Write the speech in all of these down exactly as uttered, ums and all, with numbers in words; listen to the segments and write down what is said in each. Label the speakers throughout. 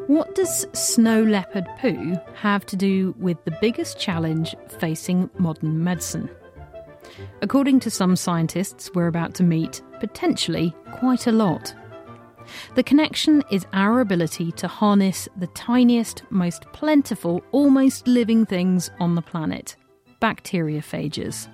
Speaker 1: What does snow leopard poo have to do with the biggest challenge facing modern medicine? According to some scientists we're about to meet, potentially quite a lot. The connection is our ability to harness the tiniest, most plentiful, almost living things on the planet, bacteriophages.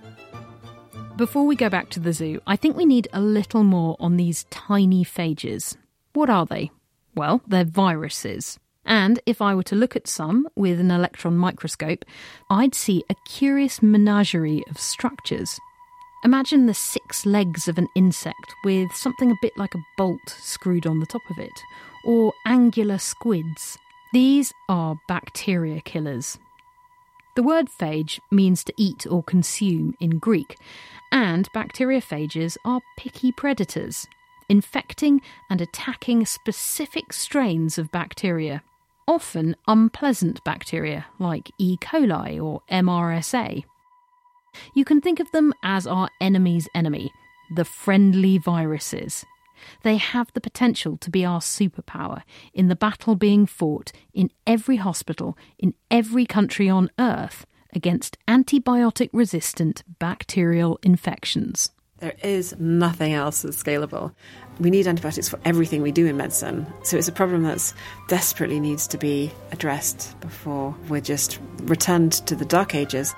Speaker 1: Before we go back to the zoo, I think we need a little more on these tiny phages. What are they? Well, they're viruses. And if I were to look at some with an electron microscope, I'd see a curious menagerie of structures. Imagine the six legs of an insect with something a bit like a bolt screwed on the top of it, or angular squids. These are bacteria killers. The word phage means to eat or consume in Greek, and bacteriophages are picky predators, infecting and attacking specific strains of bacteria, often unpleasant bacteria like E. coli or M R S A. You can think of them as our enemy's enemy, the friendly viruses. They have the potential to be our superpower in the battle being fought in every hospital, in every country on Earth, against antibiotic-resistant bacterial infections.
Speaker 2: There is nothing else that's scalable. We need antibiotics for everything we do in medicine. So it's a problem that desperately needs to be addressed before we're just returned to the Dark Ages.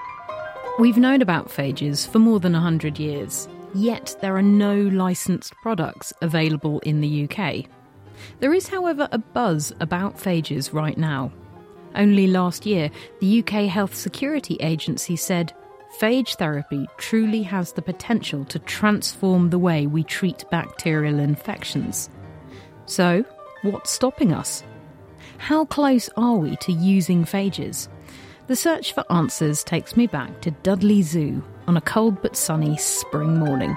Speaker 1: We've known about phages for more than one hundred years, yet there are no licensed products available in the U K. There is, however, a buzz about phages right now. Only last year, the U K Health Security Agency said, phage therapy truly has the potential to transform the way we treat bacterial infections. So, what's stopping us? How close are we to using phages? The search for answers takes me back to Dudley Zoo on a cold but sunny spring morning.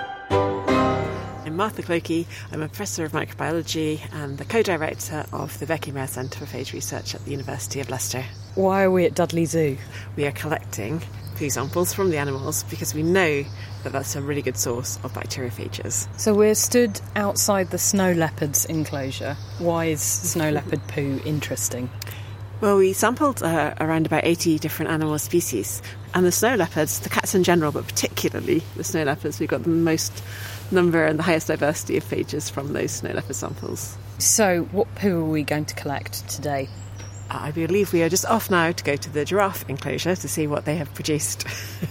Speaker 2: I'm Martha Clokey. I'm a professor of microbiology and the co-director of the Becky Mair Centre for Phage Research at the University of Leicester.
Speaker 3: Why are we at Dudley Zoo?
Speaker 2: We are collecting poo samples from the animals because we know that that's a really good source of bacteriophages.
Speaker 3: So we're stood outside the snow leopard's enclosure. Why is snow leopard poo interesting?
Speaker 2: Well, we sampled uh, around about eighty different animal species, and the snow leopards, the cats in general, but particularly the snow leopards, we've got the most number and the highest diversity of phages from those snow leopard samples.
Speaker 3: So what poo are we going to collect today?
Speaker 2: Uh, I believe we are just off now to go to the giraffe enclosure to see what they have produced.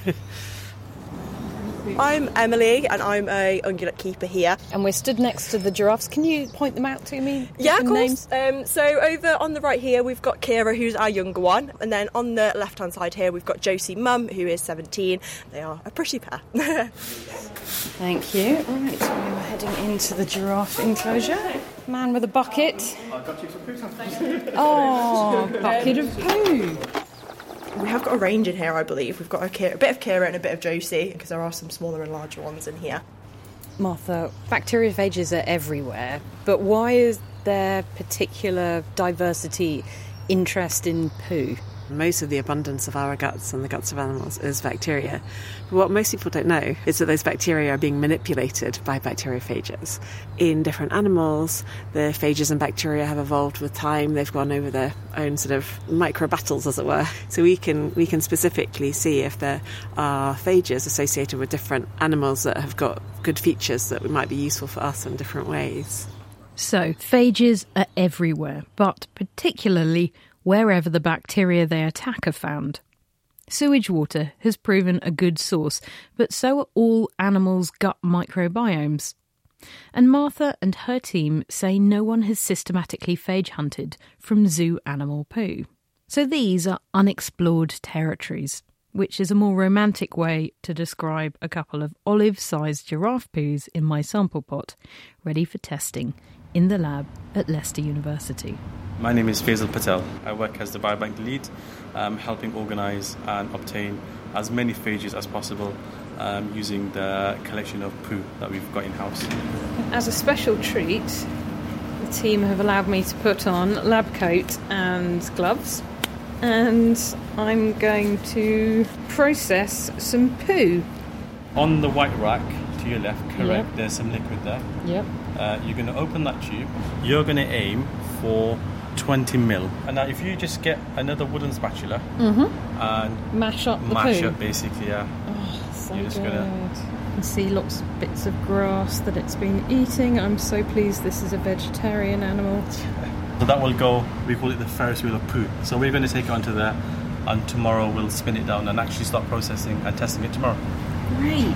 Speaker 4: I'm Emily and I'm a ungulate keeper here.
Speaker 3: And we're stood next to the giraffes. Can you point them out to me?
Speaker 4: Yeah, of
Speaker 3: names?
Speaker 4: course. Um, so over on the right here we've got Kira, who's our younger one, and then on the left hand side here we've got Josie Mum, who is seventeen. They are a pretty pair.
Speaker 3: Thank you. Right, so we're heading into the giraffe enclosure. Man with a bucket.
Speaker 5: I got you some poo samples.
Speaker 3: Oh, bucket of poo.
Speaker 4: We have got a range in here, I believe. We've got a, Kira, a bit of Kira and a bit of Josie, because there are some smaller and larger ones in here.
Speaker 3: Martha, bacteriophages are everywhere, but why is there particular diversity, interest in poo?
Speaker 2: Most of the abundance of our guts and the guts of animals is bacteria. But what most people don't know is that those bacteria are being manipulated by bacteriophages. In different animals, the phages and bacteria have evolved with time. They've gone over their own sort of micro battles, as it were. So we can we can specifically see if there are phages associated with different animals that have got good features that might be useful for us in different ways.
Speaker 1: So, phages are everywhere, but particularly wherever the bacteria they attack are found. Sewage water has proven a good source, but so are all animals' gut microbiomes. And Martha and her team say no one has systematically phage hunted from zoo animal poo. So these are unexplored territories, which is a more romantic way to describe a couple of olive-sized giraffe poos in my sample pot, ready for testing in the lab at Leicester University.
Speaker 5: My name is Faisal Patel. I work as the biobank lead, um, helping organise and obtain as many phages as possible um, using the collection of poo that we've got in-house.
Speaker 3: As a special treat, the team have allowed me to put on lab coat and gloves, and I'm going to process some poo.
Speaker 5: On the white rack to your left, correct,
Speaker 3: Yep.
Speaker 5: there's some liquid there.
Speaker 3: Yep.
Speaker 5: Uh, you're going to open that tube. You're going to aim for twenty mil. And now if you just get another wooden spatula
Speaker 3: Mm-hmm.
Speaker 5: and
Speaker 3: Mash up the
Speaker 5: mash
Speaker 3: poo.
Speaker 5: up basically, yeah.
Speaker 3: Oh, so
Speaker 5: You're just
Speaker 3: good.
Speaker 5: gonna-
Speaker 3: You can see lots of bits of grass that it's been eating. I'm so pleased this is a vegetarian animal.
Speaker 5: So that will go, we call it the Ferris wheel of poo. So we're going to take it onto there, and tomorrow we'll spin it down and actually start processing and testing it tomorrow.
Speaker 3: Great.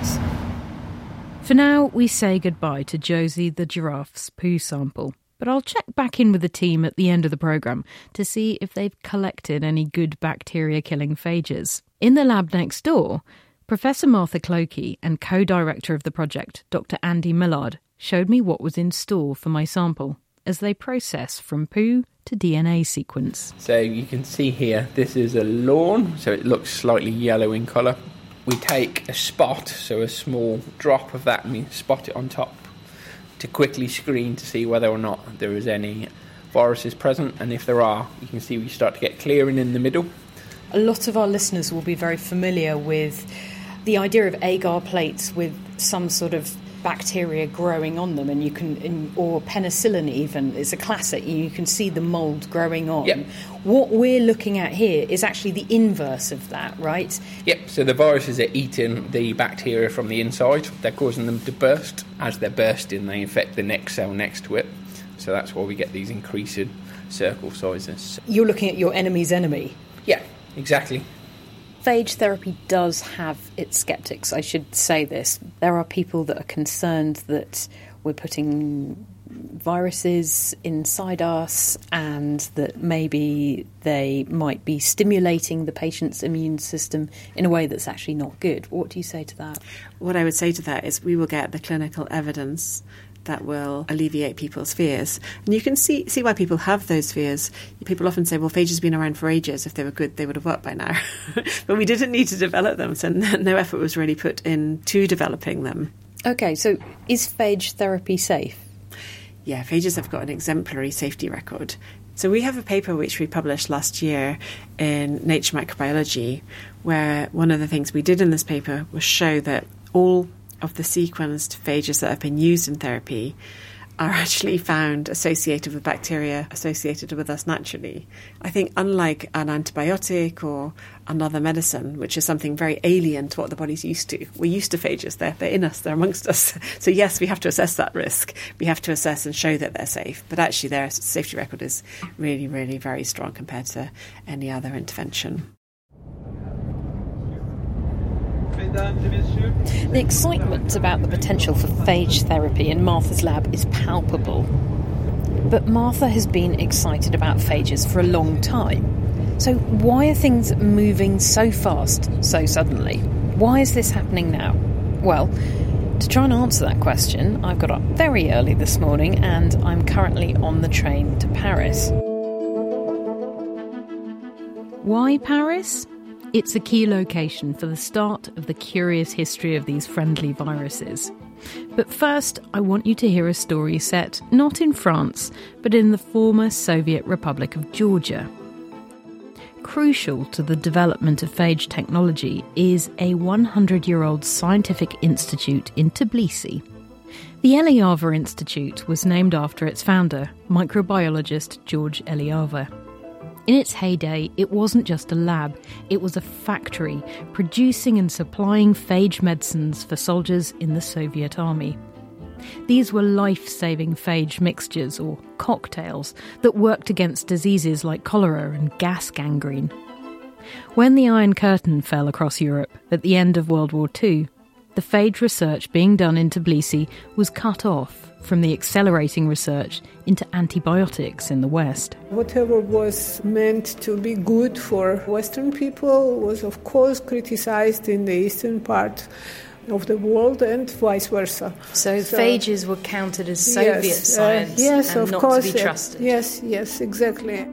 Speaker 1: For now, we say goodbye to Josie the giraffe's poo sample. But I'll check back in with the team at the end of the programme to see if they've collected any good bacteria-killing phages. In the lab next door, Professor Martha Clokey and co-director of the project, Doctor Andy Millard, showed me what was in store for my sample as they process from poo to D N A sequence.
Speaker 6: So you can see here, this is a lawn, so it looks slightly yellow in colour. We take a spot, so a small drop of that, and we spot it on top to quickly screen to see whether or not there is any viruses present, and if there are, you can see we start to get clearing in the middle.
Speaker 7: A lot of our listeners will be very familiar with the idea of agar plates with some sort of bacteria growing on them, and you can, in, or penicillin even is a classic. You can see the mould growing on.
Speaker 6: Yep.
Speaker 7: What we're looking at here is actually the inverse of that, right?
Speaker 6: Yep, so the viruses are eating the bacteria from the inside. They're causing them to burst. As they're bursting, they infect the next cell next to it. So that's why we get these increasing circle sizes.
Speaker 7: You're looking at your enemy's enemy.
Speaker 6: Yeah, exactly.
Speaker 7: Phage therapy does have its sceptics, I should say this. There are people that are concerned that we're putting viruses inside us and that maybe they might be stimulating the patient's immune system in a way that's actually not good. What do you say to that?
Speaker 2: What I would say to that is we will get the clinical evidence that will alleviate people's fears. And you can see see why people have those fears. People often say, well, phages have been around for ages. If they were good, they would have worked by now. But we didn't need to develop them, so no effort was really put into developing them.
Speaker 7: Okay, so is phage therapy safe?
Speaker 2: Yeah, phages have got an exemplary safety record. So we have a paper which we published last year in Nature Microbiology, where one of the things we did in this paper was show that all of the sequenced phages that have been used in therapy are actually found associated with bacteria associated with us naturally. I think unlike an antibiotic or another medicine, which is something very alien to what the body's used to, we're used to phages, they're, they're in us, they're amongst us. So yes, we have to assess that risk. We have to assess and show that they're safe. But actually their safety record is really, really very strong compared to any other intervention.
Speaker 7: The excitement about the potential for phage therapy in Martha's lab is palpable. But Martha has been excited about phages for a long time. So why are things moving so fast, so suddenly? Why is this happening now? Well, to try and answer that question, I've got up very early this morning and I'm currently on the train to Paris.
Speaker 1: Why Paris? It's a key location for the start of the curious history of these friendly viruses. But first, I want you to hear a story set not in France, but in the former Soviet Republic of Georgia. Crucial to the development of phage technology is a hundred-year-old scientific institute in Tbilisi. The Eliava Institute was named after its founder, microbiologist George Eliava. In its heyday, it wasn't just a lab, it was a factory producing and supplying phage medicines for soldiers in the Soviet army. These were life-saving phage mixtures, or cocktails, that worked against diseases like cholera and gas gangrene. When the Iron Curtain fell across Europe at the end of World War Two, the phage research being done in Tbilisi was cut off from the accelerating research into antibiotics in the West.
Speaker 8: Whatever was meant to be good for Western people was, of course, criticized in the eastern part of the world and vice versa.
Speaker 7: So, so phages were counted as Soviet
Speaker 8: yes,
Speaker 7: science
Speaker 8: uh, yes,
Speaker 7: and
Speaker 8: of
Speaker 7: not
Speaker 8: course,
Speaker 7: to be trusted.
Speaker 8: Yes, yes, exactly.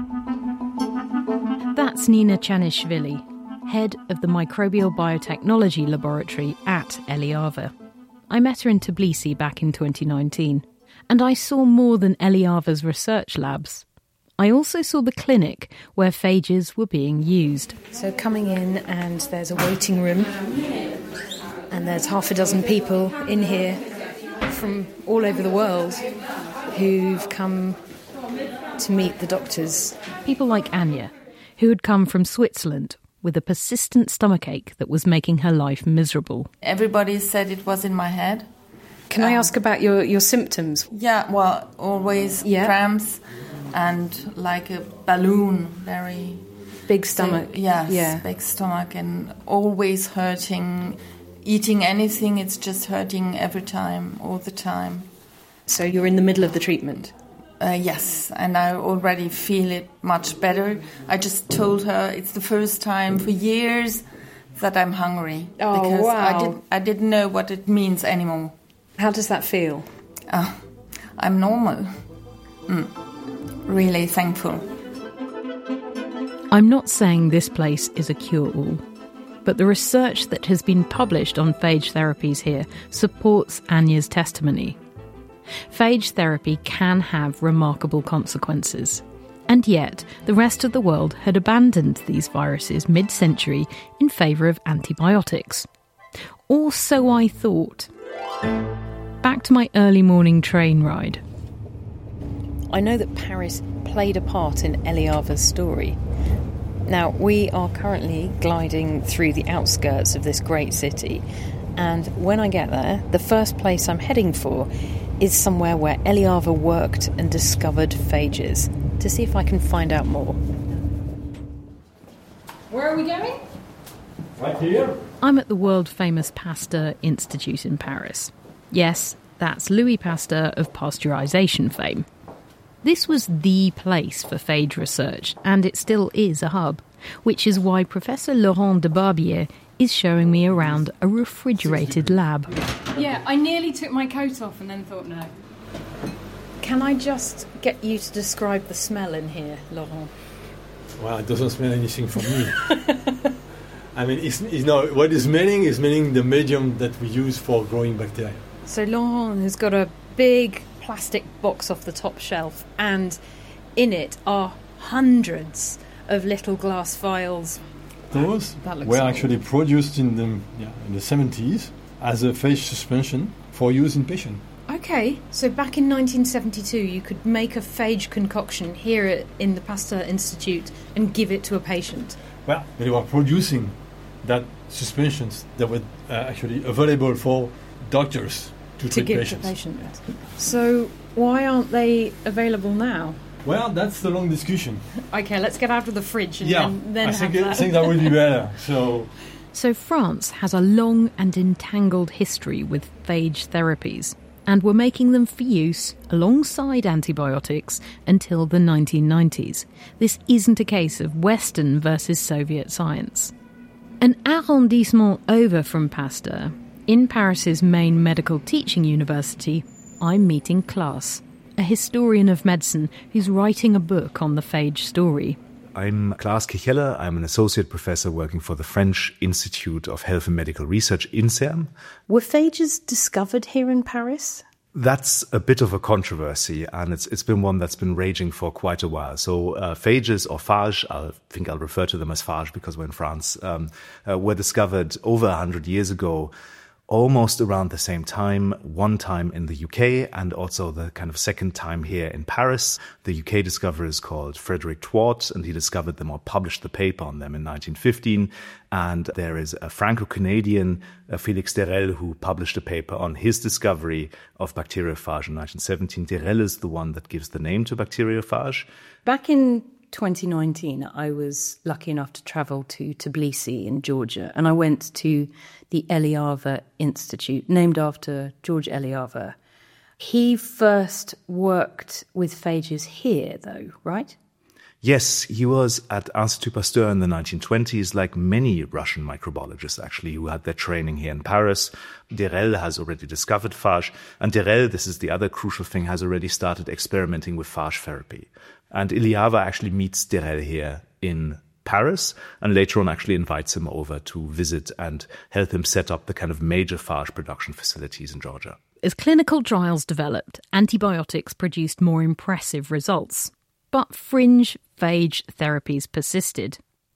Speaker 1: That's Nina Chanishvili, head of the Microbial Biotechnology Laboratory at Eliava. I met her in Tbilisi back in twenty nineteen, and I saw more than Eliava's research labs. I also saw the clinic where phages were being used.
Speaker 7: So coming in, and there's a waiting room, and there's half a dozen people in here from all over the world who've come
Speaker 3: to meet the doctors.
Speaker 1: People like Anya, who had come from Switzerland with a persistent stomachache that was making her life miserable.
Speaker 9: Everybody said it was in my head.
Speaker 3: Can um, I ask about your, your symptoms?
Speaker 9: Yeah, well, always yeah. cramps and like a balloon, very...
Speaker 3: Big stomach.
Speaker 9: So, yes, yeah, big stomach and always hurting. Eating anything, it's just hurting every time, all the time.
Speaker 3: So you're in the middle of the treatment?
Speaker 9: Uh, yes, and I already feel it much better. I just told her it's the first time for years that I'm hungry.
Speaker 3: Oh,
Speaker 9: because
Speaker 3: wow.
Speaker 9: I, did, I didn't know what it means anymore.
Speaker 3: How does that feel?
Speaker 9: Uh, I'm normal. Mm. Really thankful.
Speaker 1: I'm not saying this place is a cure-all, but the research that has been published on phage therapies here supports Anya's testimony. Phage therapy can have remarkable consequences, and yet the rest of the world had abandoned these viruses mid-century in favour of antibiotics. Or so I thought. Back to my early morning train ride.
Speaker 7: I know that Paris played a part in Eliava's story. Now, we are currently gliding through the outskirts of this great city, and when I get there, the first place I'm heading for is somewhere where Eliava worked and discovered phages, to see if I can find out more.
Speaker 3: Where are we going?
Speaker 10: Right here.
Speaker 1: I'm at the world-famous Pasteur Institute in Paris. Yes, that's Louis Pasteur of pasteurisation fame. This was the place for phage research, and it still is a hub, which is why Professor Laurent de Barbier is showing me around a refrigerated lab.
Speaker 3: Yeah, I nearly took my coat off and then thought no. Can I just get you to describe the smell in here, Laurent?
Speaker 10: Well, it doesn't smell anything for me. I mean, it's, it's no, what is smelling is smelling the medium that we use for growing bacteria.
Speaker 3: So Laurent has got a big plastic box off the top shelf, and in it are hundreds of little glass vials.
Speaker 10: Those were
Speaker 3: old.
Speaker 10: actually produced in the yeah, in the seventies as a phage suspension for use in patients.
Speaker 3: Okay, so back in nineteen seventy-two you could make a phage concoction here at, in the Pasteur Institute and give it to a patient.
Speaker 10: Well, they were producing that suspensions that were uh, actually available for doctors to,
Speaker 3: to
Speaker 10: treat
Speaker 3: give
Speaker 10: patients.
Speaker 3: to patients. So why aren't they available now?
Speaker 10: Well, that's the long discussion.
Speaker 3: Okay, let's get out of the fridge and
Speaker 10: yeah,
Speaker 3: then, then
Speaker 10: I
Speaker 3: have
Speaker 10: think,
Speaker 3: that.
Speaker 10: it, I think that would be better. So,
Speaker 1: so France has a long and entangled history with phage therapies, and were making them for use alongside antibiotics until the nineteen nineties. This isn't a case of Western versus Soviet science. An arrondissement over from Pasteur, in Paris's main medical teaching university, I'm meeting Klaas, a historian of medicine who's writing a book on the phage story.
Speaker 11: I'm Klaas Kichelle. I'm an associate professor working for the French Institute of Health and Medical Research, INSERM.
Speaker 7: Were phages discovered here in Paris?
Speaker 11: That's a bit of a controversy, and it's it's been one that's been raging for quite a while. So uh, phages, or phage, I think I'll refer to them as phage because we're in France, um, uh, were discovered over one hundred years ago, almost around the same time, one time in the U K and also the kind of second time here in Paris. The U K discoverer is called Frederick Twort, and he discovered them or published the paper on them in nineteen fifteen. And there is a Franco-Canadian, uh, Félix Derel, who published a paper on his discovery of bacteriophage in nineteen seventeen. Derel is the one that gives the name to bacteriophage.
Speaker 7: Back in twenty nineteen, I was lucky enough to travel to Tbilisi in Georgia, and I went to the Eliava Institute, named after George Eliava. He first worked with phages here, though, right?
Speaker 11: Yes, he was at Institut Pasteur in the nineteen twenties, like many Russian microbiologists, actually, who had their training here in Paris. Derel has already discovered phage, and Derel, this is the other crucial thing, has already started experimenting with phage therapy. And Eliava actually meets Derel here in Paris, and later on actually invites him over to visit and help him set up the kind of major phage production facilities in Georgia.
Speaker 1: As clinical trials developed, antibiotics produced more impressive results. But fringe phage therapies persisted.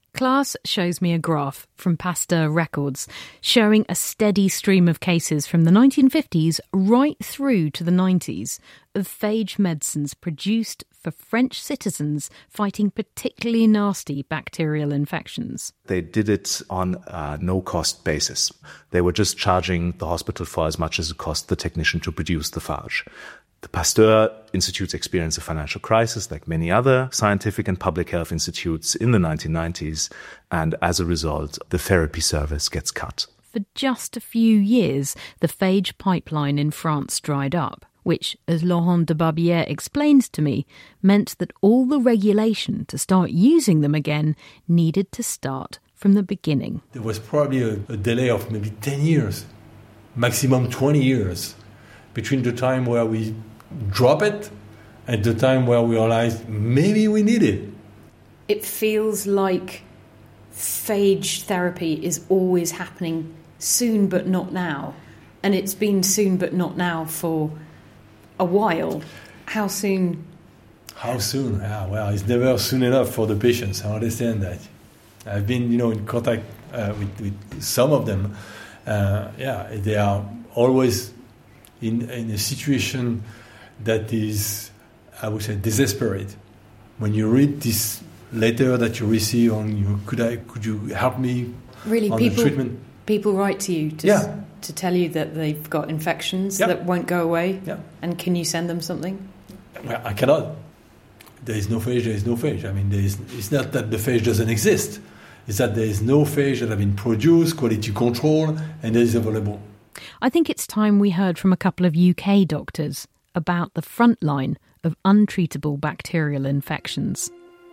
Speaker 1: Klaas shows me a graph from Pasteur records showing a steady stream of cases from the nineteen fifties right through to the nineties of phage medicines produced for French citizens fighting particularly nasty bacterial infections.
Speaker 11: They did it on a no-cost basis. They were just charging the hospital for as much as it cost the technician to produce the phage. The Pasteur Institutes experienced a financial crisis like many other scientific and public health institutes in the nineteen nineties, and as a result, the therapy service gets cut.
Speaker 1: For just a few years, the phage pipeline in France dried up, which, as Laurent de Barbière explains to me, meant that all the regulation to start using them again needed to start from the beginning.
Speaker 10: There was probably a, a delay of maybe ten years, maximum twenty years, between the time where we drop it and the time where we realize maybe we need it.
Speaker 7: It feels like phage therapy is always happening soon but not now. And it's been soon but not now for a while. How soon?
Speaker 10: How soon? Ah, well, it's never soon enough for the patients. I understand that. I've been, you know, in contact uh, with, with some of them. Uh, yeah, they are always in, in a situation that is, I would say, desperate. When you read this letter that you receive on, you could I could you help me
Speaker 7: really,
Speaker 10: on
Speaker 7: people,
Speaker 10: the treatment?
Speaker 7: People write to you to,
Speaker 10: yeah.
Speaker 7: to tell you that they've got infections
Speaker 10: yeah.
Speaker 7: that won't go away.
Speaker 10: Yeah.
Speaker 7: And can you send them something?
Speaker 10: Well, I cannot. There is no phage, there is no phage. I mean, there is, it's not that the phage doesn't exist. It's that there is no phage that have been produced, quality control, and that is available.
Speaker 1: I think it's time we heard from a couple of U K doctors about the front line of untreatable bacterial infections.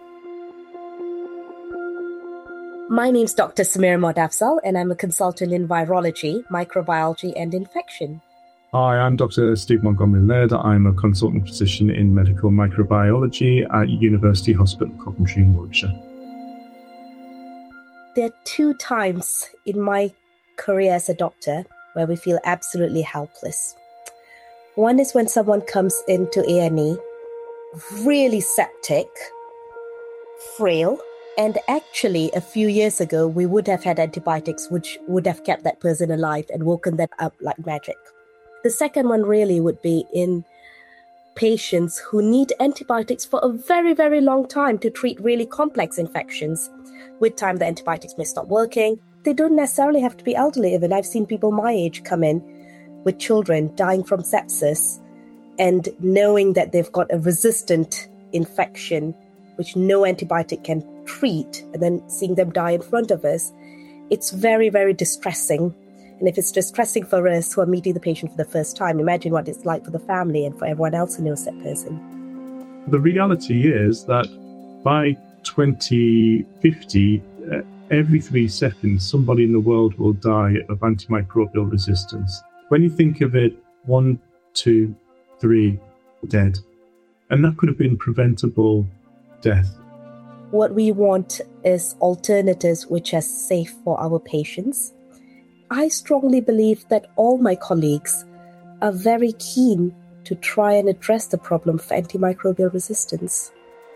Speaker 12: My name's Doctor Samir Modafzal, and I'm a consultant in virology, microbiology and infection.
Speaker 13: Hi, I'm Doctor Steve Montgomery-Laird. I'm a consultant physician in medical microbiology at University Hospital Coventry in Warwickshire.
Speaker 12: There are two times in my career as a doctor where we feel absolutely helpless. One is when someone comes into A and E, really septic, frail, and actually a few years ago we would have had antibiotics which would have kept that person alive and woken them up like magic. The second one really would be in patients who need antibiotics for a very, very long time to treat really complex infections. With time, the antibiotics may stop working. They don't necessarily have to be elderly even. I've seen people my age come in with children dying from sepsis and knowing that they've got a resistant infection which no antibiotic can treat, and then seeing them die in front of us. It's very, very distressing. And if it's distressing for us who are meeting the patient for the first time, imagine what it's like for the family and for everyone else who knows that person.
Speaker 13: The reality is that by twenty fifty, uh, every three seconds, somebody in the world will die of antimicrobial resistance. When you think of it, one, two, three dead. And that could have been preventable death.
Speaker 12: What we want is alternatives which are safe for our patients. I strongly believe that all my colleagues are very keen to try and address the problem of antimicrobial resistance.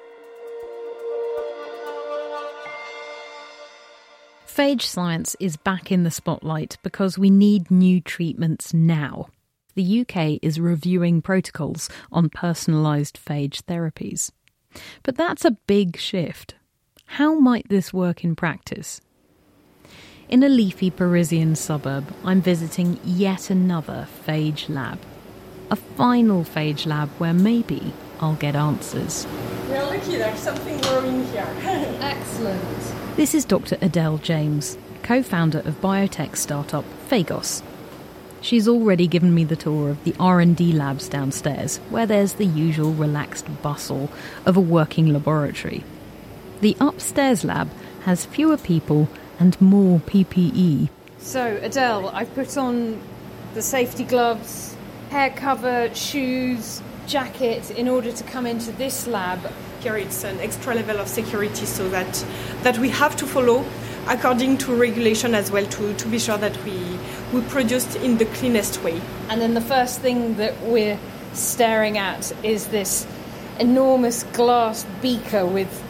Speaker 1: Phage science is back in the spotlight because we need new treatments now. The U K is reviewing protocols on personalised phage therapies. But that's a big shift. How might this work in practice? In a leafy Parisian suburb, I'm visiting yet another phage lab. A final phage lab where maybe I'll get answers.
Speaker 4: We're lucky, there's something growing here.
Speaker 1: Excellent. This is Doctor Adele James, co-founder of biotech startup Phagos. She's already given me the tour of the R and D labs downstairs, where there's the usual relaxed bustle of a working laboratory. The upstairs lab has fewer people and more P P E.
Speaker 3: So, Adele, I've put on the safety gloves, hair cover, shoes, jacket in order to come into this lab.
Speaker 4: Here it's an extra level of security so that that we have to follow according to regulation as well to, to be sure that we, we produce in the cleanest way.
Speaker 3: And then the first thing that we're staring at is this enormous glass beaker with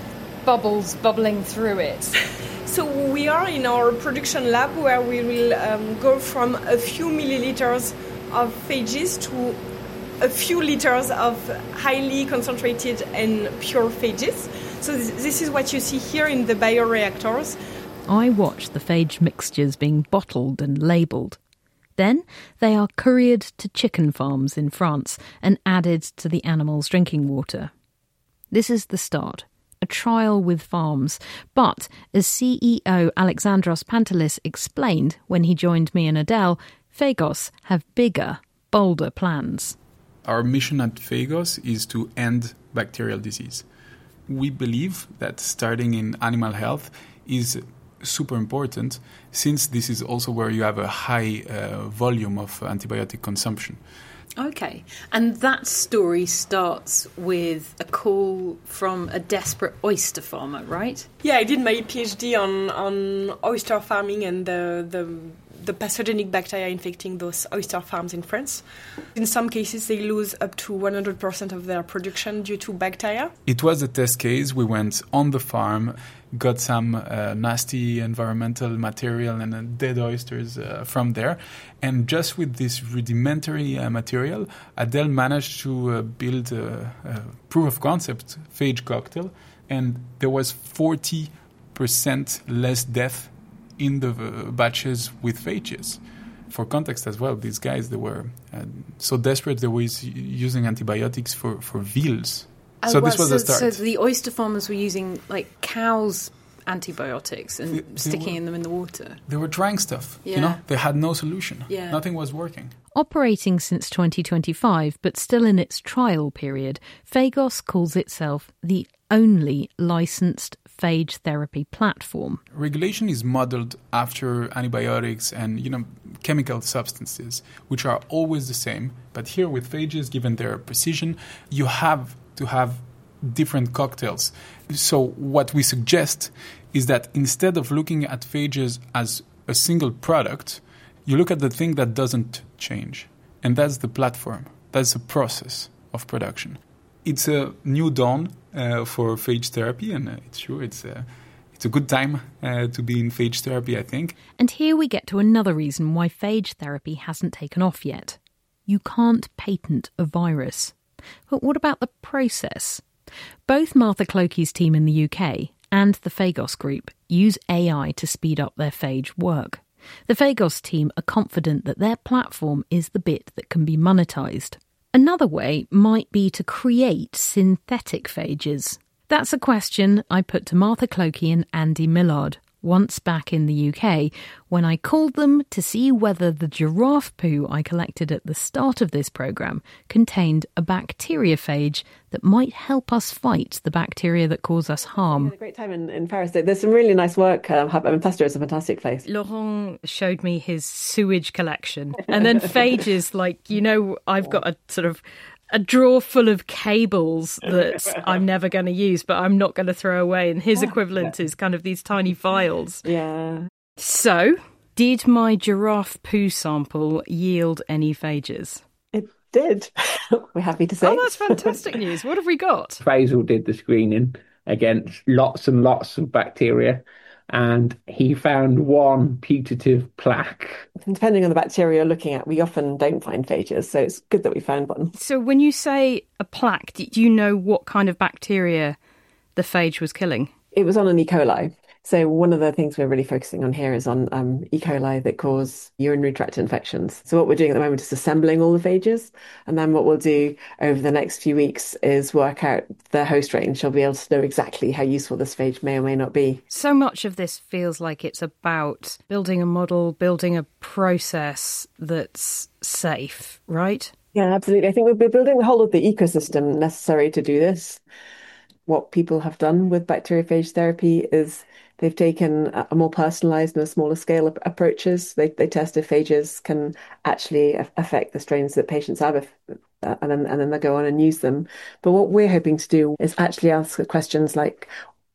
Speaker 3: bubbles bubbling through it?
Speaker 4: So we are in our production lab where we will um, go from a few milliliters of phages to a few liters of highly concentrated and pure phages. So this, this is what you see here in the bioreactors.
Speaker 1: I watch the phage mixtures being bottled and labelled. Then they are couriered to chicken farms in France and added to the animals' drinking water. This is the start, a trial with farms. But as C E O Alexandros Pantelis explained when he joined me and Adele, Phagos have bigger, bolder plans.
Speaker 14: Our mission at Phagos is to end bacterial disease. We believe that starting in animal health is super important, since this is also where you have a high uh, volume of antibiotic consumption.
Speaker 7: Okay, and that story starts with a call from a desperate oyster farmer, right?
Speaker 4: Yeah, I did my PhD on, on oyster farming and the, the the pathogenic bacteria infecting those oyster farms in France. In some cases, they lose up to one hundred percent of their production due to bacteria.
Speaker 14: It was a test case. We went on the farm, got some uh, nasty environmental material and uh, dead oysters uh, from there. And just with this rudimentary uh, material, Adele managed to uh, build a, a proof of concept phage cocktail. And there was forty percent less death in the uh, batches with phages. For context as well, these guys, they were uh, so desperate they were using antibiotics for, for veals.
Speaker 7: Oh,
Speaker 14: so
Speaker 7: well,
Speaker 14: this was
Speaker 7: so,
Speaker 14: the start.
Speaker 7: So the oyster farmers were using like cows' antibiotics and
Speaker 14: They- they
Speaker 7: sticking
Speaker 14: were-
Speaker 7: in them in the water.
Speaker 14: They were trying stuff,
Speaker 7: Yeah.
Speaker 14: you know? They had no solution.
Speaker 7: Yeah.
Speaker 14: Nothing was working.
Speaker 1: Operating since twenty twenty-five, but still in its trial period, Phagos calls itself the only licensed phage therapy platform.
Speaker 14: Regulation is modeled after antibiotics and, you know, chemical substances, which are always the same. But here with phages, given their precision, you have to have different cocktails. So what we suggest is that instead of looking at phages as a single product, you look at the thing that doesn't change. And that's the platform. That's the process of production. It's a new dawn uh, for phage therapy, and uh, it's true, it's a, it's a good time uh, to be in phage therapy, I think.
Speaker 1: And here we get to another reason why phage therapy hasn't taken off yet. You can't patent a virus. But what about the process? Both Martha Clokey's team in the U K and the Phagos Group use A I to speed up their phage work. The Phagos team are confident that their platform is the bit that can be monetised. Another way might be to create synthetic phages. That's a question I put to Martha Clokey and Andy Millard once back in the U K when I called them to see whether the giraffe poo I collected at the start of this programme contained a bacteriophage that might help us fight the bacteria that cause us harm.
Speaker 2: We had a great time in, in Paris. There's some really nice work. Um, I mean, Pasteur is a fantastic place.
Speaker 1: Laurent showed me his sewage collection. And then phages, like, you know, I've got a sort of a drawer full of cables that I'm never going to use, but I'm not going to throw away. And his equivalent is kind of these tiny vials.
Speaker 2: Yeah.
Speaker 1: So, did my giraffe poo sample yield any phages?
Speaker 2: It did. We're happy to say.
Speaker 1: Oh, that's fantastic news. What have we got?
Speaker 6: Faisal did the screening against lots and lots of bacteria, and he found one putative plaque.
Speaker 2: Depending on the bacteria you're looking at, we often don't find phages, so it's good that we found one.
Speaker 1: So when you say a plaque, do you know what kind of bacteria the phage was killing?
Speaker 2: It was on an E. coli. So one of the things we're really focusing on here is on um, E. coli that cause urinary tract infections. So what we're doing at the moment is assembling all the phages. And then what we'll do over the next few weeks is work out the host range. I'll be able to know exactly how useful this phage may or may not be.
Speaker 1: So much of this feels like it's about building a model, building a process that's safe, right?
Speaker 2: Yeah, absolutely. I think we're building the whole of the ecosystem necessary to do this. What people have done with bacteriophage therapy is they've taken a more personalised and a smaller scale of approaches. They they test if phages can actually affect the strains that patients have, if, uh, and then and then they go on and use them. But what we're hoping to do is actually ask questions like,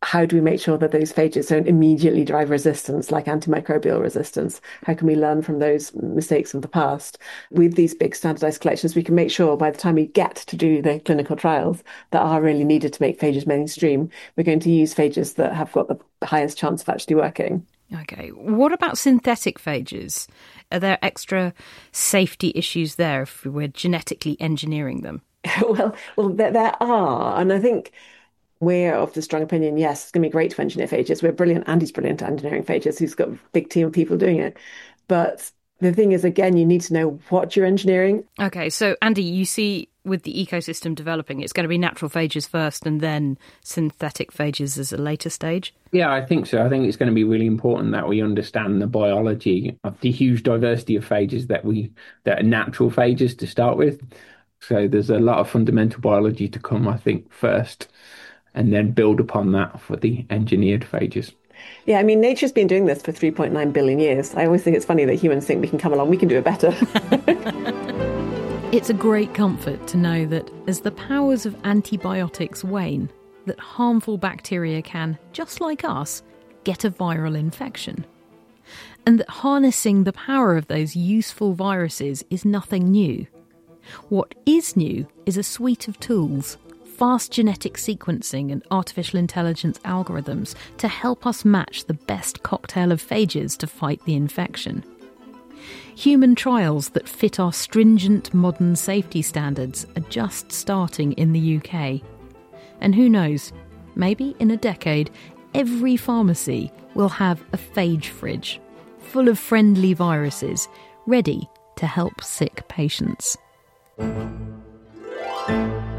Speaker 2: how do we make sure that those phages don't immediately drive resistance, like antimicrobial resistance? How can we learn from those mistakes of the past? With these big standardized collections, we can make sure by the time we get to do the clinical trials that are really needed to make phages mainstream, we're going to use phages that have got the highest chance of actually working.
Speaker 1: Okay. What about synthetic phages? Are there extra safety issues there if we're genetically engineering them?
Speaker 2: well, well, there, there are. And I think we're of the strong opinion, yes, it's going to be great to engineer phages. We're brilliant. Andy's brilliant at engineering phages. He's got a big team of people doing it. But the thing is, again, you need to know what you're engineering.
Speaker 1: Okay, so Andy, you see with the ecosystem developing, it's going to be natural phages first and then synthetic phages as a later stage?
Speaker 6: Yeah, I think so. I think it's going to be really important that we understand the biology of the huge diversity of phages that we that are natural phages to start with. So there's a lot of fundamental biology to come, I think, first, and then build upon that for the engineered phages.
Speaker 2: Yeah, I mean, nature's been doing this for three point nine billion years. I always think it's funny that humans think we can come along, we can do it better.
Speaker 1: It's a great comfort to know that as the powers of antibiotics wane, that harmful bacteria can, just like us, get a viral infection. And that harnessing the power of those useful viruses is nothing new. What is new is a suite of tools, fast genetic sequencing and artificial intelligence algorithms to help us match the best cocktail of phages to fight the infection. Human trials that fit our stringent modern safety standards are just starting in the U K. And who knows, maybe in a decade, every pharmacy will have a phage fridge, full of friendly viruses, ready to help sick patients.